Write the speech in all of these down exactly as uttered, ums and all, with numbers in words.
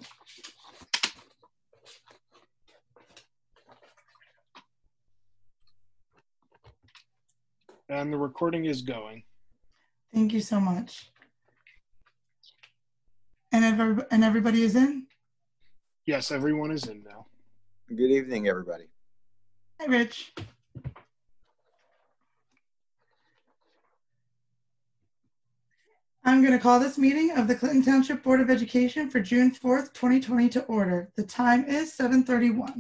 And the recording is going. Thank you so much. And, every, and everybody is in? Yes, everyone is in now. Good evening, everybody. Hi, Rich. I'm going to call this meeting of the Clinton Township Board of Education for June fourth, twenty twenty to order. The time is seven thirty-one.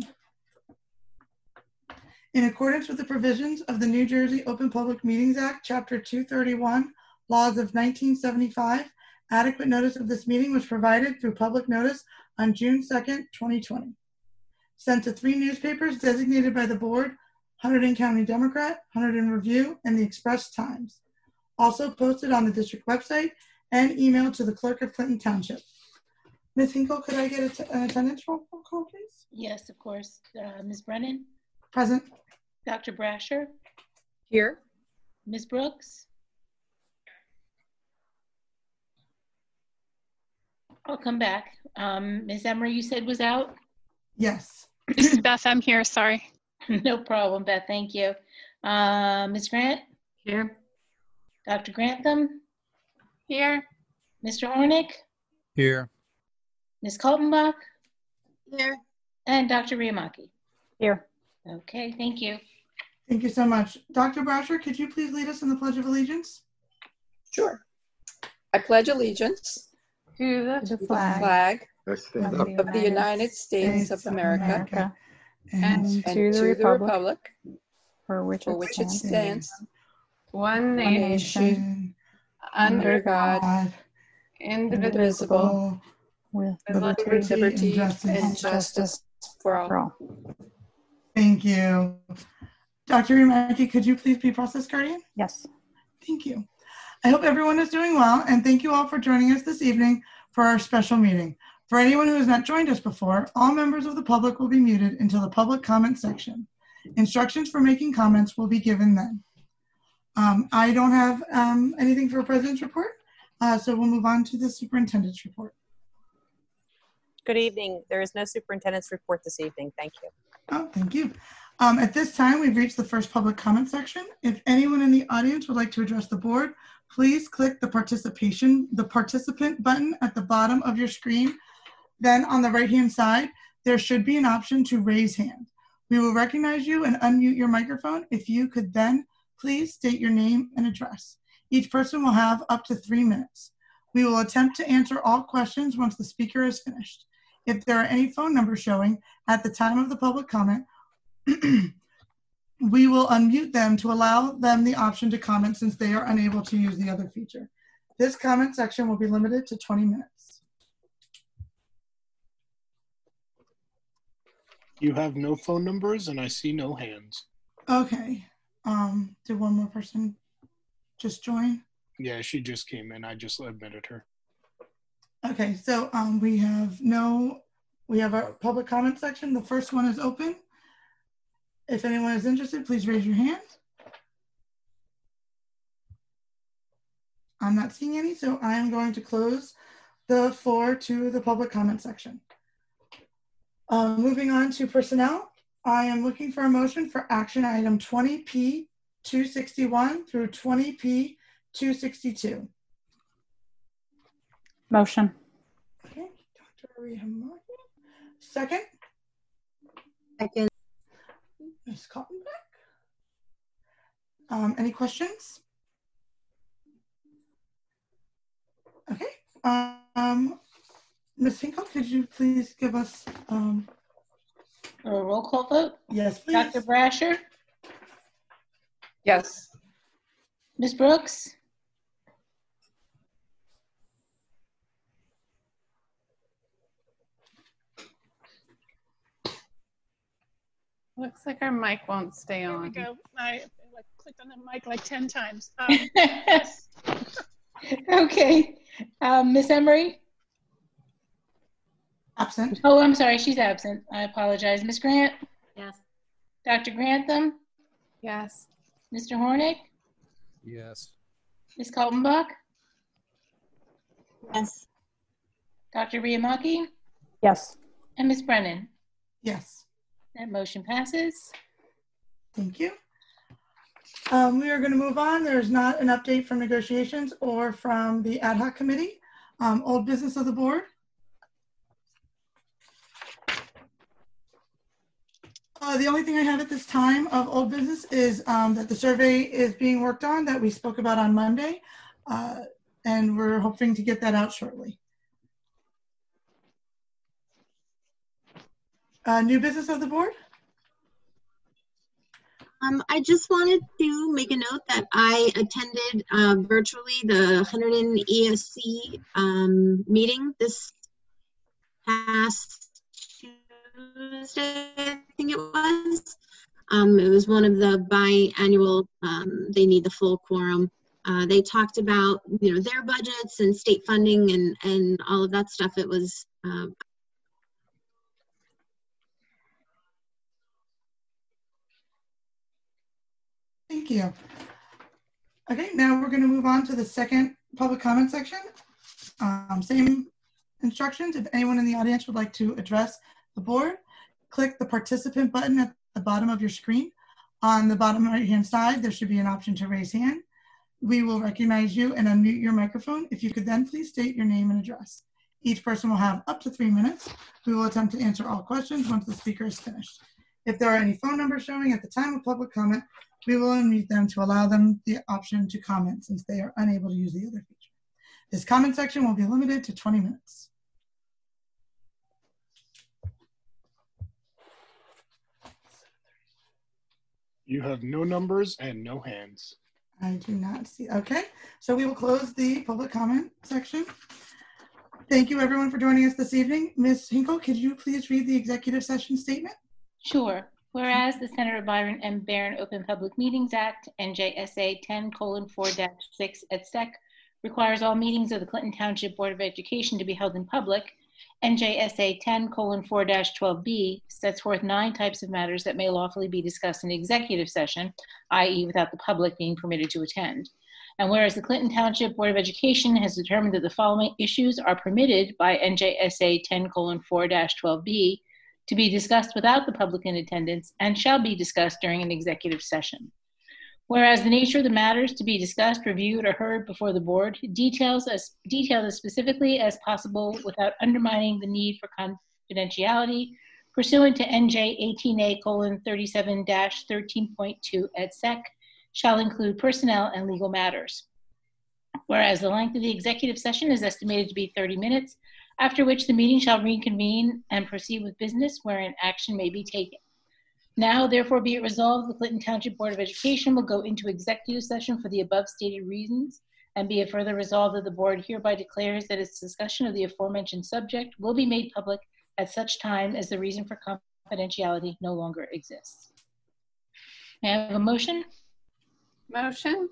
In accordance with the provisions of the New Jersey Open Public Meetings Act, Chapter two thirty-one, Laws of nineteen seventy-five, adequate notice of this meeting was provided through public notice on June second, twenty twenty. Sent to three newspapers designated by the board, Hunterdon County Democrat, Hunterdon Review, and the Express Times. Also posted on the district website and emailed to the clerk of Clinton Township. Miz Hinkle, could I get an attendance roll call, please? Yes, of course. Uh, Miz Brennan? Present. Doctor Brasher? Here. Miz Brooks? I'll come back. Um, Miz Emery, you said was out? Yes. This is Beth. I'm here. Sorry. No problem, Beth. Thank you. Uh, Miz Grant? Here. Doctor Grantham? Here. Mister Hornick? Here. Miz Kaltenbach? Here. And Doctor Riamaki? Here. Okay, thank you. Thank you so much. Doctor Brasher, could you please lead us in the Pledge of Allegiance? Sure. I pledge allegiance To the, to the flag Let's stand up. of the United States of America and, and to to the the republic republic for which for it which it stands, stands, one one nation, nation, under under God, God, indivisible, indivisible, with with liberty, with liberty and justice. and justice for all. for all. Thank you. Doctor Riamaki, could you please be process guardian? Yes. Thank you. I hope everyone is doing well, and thank you all for joining us this evening for our special meeting. For anyone who has not joined us before, all members of the public will be muted until the public comment section. Instructions for making comments will be given then. Um, I don't have um, anything for a president's report, uh, so we'll move on to the superintendent's report. Good evening. There is no superintendent's report this evening. Thank you. Oh, thank you. Um, at this time, we've reached the first public comment section. If anyone in the audience would like to address the board, please click the participation, the participant button at the bottom of your screen. Then on the right-hand side, there should be an option to raise hand. We will recognize you and unmute your microphone. If you could then please state your name and address. Each person will have up to three minutes. We will attempt to answer all questions once the speaker is finished. If there are any phone numbers showing at the time of the public comment, we will unmute them to allow them the option to comment since they are unable to use the other feature. This comment section will be limited to twenty minutes. You have no phone numbers and I see no hands. Okay. Um, did one more person just join? Yeah, she just came in. I just admitted her. Okay, so um, we have no, we have our public comment section. The first one is open. If anyone is interested, please raise your hand. I'm not seeing any, so I am going to close the floor to the public comment section. Uh, moving on to personnel, I am looking for a motion for action item twenty P two sixty-one through twenty P two sixty-two. Motion. Okay, Doctor Riamaki. Second. Second. Miz Kaltenbach. Um, any questions? Okay. Um, Miz Hinkle, could you please give us um, A roll call vote? yes, please. Doctor Brasher? Yes. Miz Brooks? Looks like our mic won't stay There on. we go. I like, clicked on the mic like ten times. Um, yes. Okay. Um, Miz Emery? Absent. Oh, I'm sorry. She's absent. I apologize. Miz Grant? Yes. Doctor Grantham? Yes. Mister Hornick? Yes. Miz Kaltenbach? Yes. Doctor Riamaki? Yes. And Miz Brennan. Yes. That motion passes. Thank you. Um, we are going to move on. There's not an update from negotiations or from the ad hoc committee. Um, old business of the board. Uh, the only thing I have at this time of old business is um, that the survey is being worked on that we spoke about on Monday, uh, and we're hoping to get that out shortly. Uh, new business of the board. Um, I just wanted to make a note that I attended uh, virtually the Hunterdon E S C um, meeting this past Tuesday, I think it was. Um, it was one of the biannual, um, they need the full quorum. Uh, they talked about, you know, their budgets and state funding and, and all of that stuff. It was um, Thank you. Okay, now we're going to move on to the second public comment section. Um, same instructions. If anyone in the audience would like to address the board, click the participant button at the bottom of your screen. On the bottom right-hand side, there should be an option to raise hand. We will recognize you and unmute your microphone. If you could then please state your name and address. Each person will have up to three minutes. We will attempt to answer all questions once the speaker is finished. If there are any phone numbers showing at the time of public comment, we will unmute them to allow them the option to comment since they are unable to use the other feature. This comment section will be limited to twenty minutes. You have no numbers and no hands. I do not see. Okay, so we will close the public comment section. Thank you everyone for joining us this evening. Miz Hinkle, could you please read the executive session statement? Sure. Whereas the Senator Byron M. Barron Open Public Meetings Act, N J S A ten colon four dash six et seq, requires all meetings of the Clinton Township Board of Education to be held in public, N J S A ten colon four dash twelve B sets forth nine types of matters that may lawfully be discussed in executive session, that is without the public being permitted to attend. And whereas the Clinton Township Board of Education has determined that the following issues are permitted by N J S A ten colon four dash twelve B to be discussed without the public in attendance and shall be discussed during an executive session. Whereas the nature of the matters to be discussed, reviewed, or heard before the board details as detailed as specifically as possible without undermining the need for confidentiality pursuant to N J eighteen A colon thirty-seven dash thirteen point two et seq shall include personnel and legal matters. Whereas the length of the executive session is estimated to be thirty minutes, after which the meeting shall reconvene and proceed with business wherein action may be taken. Now, therefore, be it resolved, the Clinton Township Board of Education will go into executive session for the above stated reasons, and be it further resolved that the board hereby declares that its discussion of the aforementioned subject will be made public at such time as the reason for confidentiality no longer exists. May I have a motion? Motion.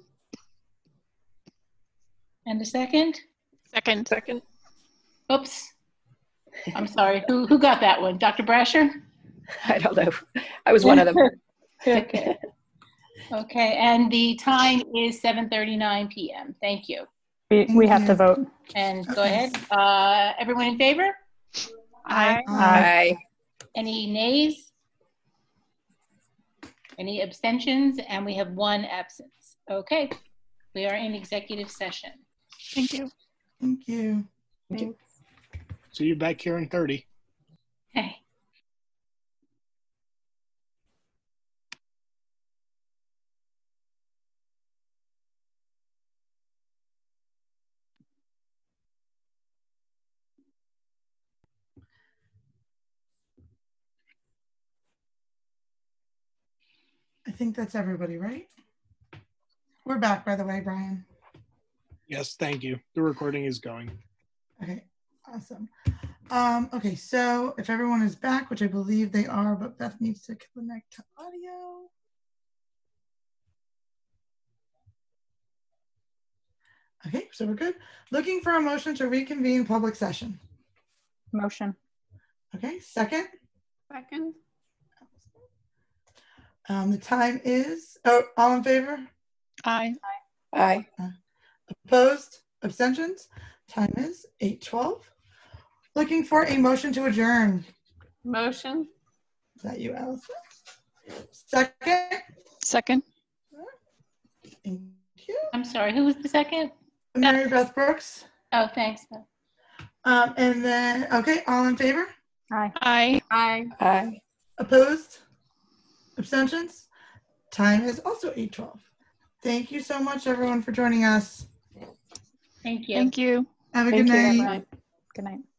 And a second? Second. Second. Oops. I'm sorry. Who, who got that one? Doctor Brasher? I don't know. I was one of them. Okay. Okay, and the time is seven thirty-nine p m Thank you. We, we have to vote. And go ahead. Uh, everyone in favor? Aye. Aye. Any nays? Any abstentions? And we have one absence. Okay, we are in executive session. Thank you. Thank you. Thanks. See you back here in thirty. Okay. I think that's everybody, right? We're back, by the way, Brian. Yes, thank you. The recording is going. Okay, awesome. Um, okay, so if everyone is back, which I believe they are, but Beth needs to connect to audio. Okay, so we're good. Looking for a motion to reconvene public session. Motion. Okay, second. Second. Um, the time is, oh, all in favor? Aye. Aye. Opposed? Abstentions? Time is eight twelve. Looking for a motion to adjourn. Motion. Is that you, Allison? Second? Second. Thank you. I'm sorry, who was the second? Mary Beth Brooks. Oh, thanks. Um, and then, okay, all in favor? Aye. Aye. Aye. Aye. Opposed? Abstentions? Time is also eight twelve. Thank you so much, everyone, for joining us. Thank you. Thank you. Have a Thank good you. night. Bye. Good night.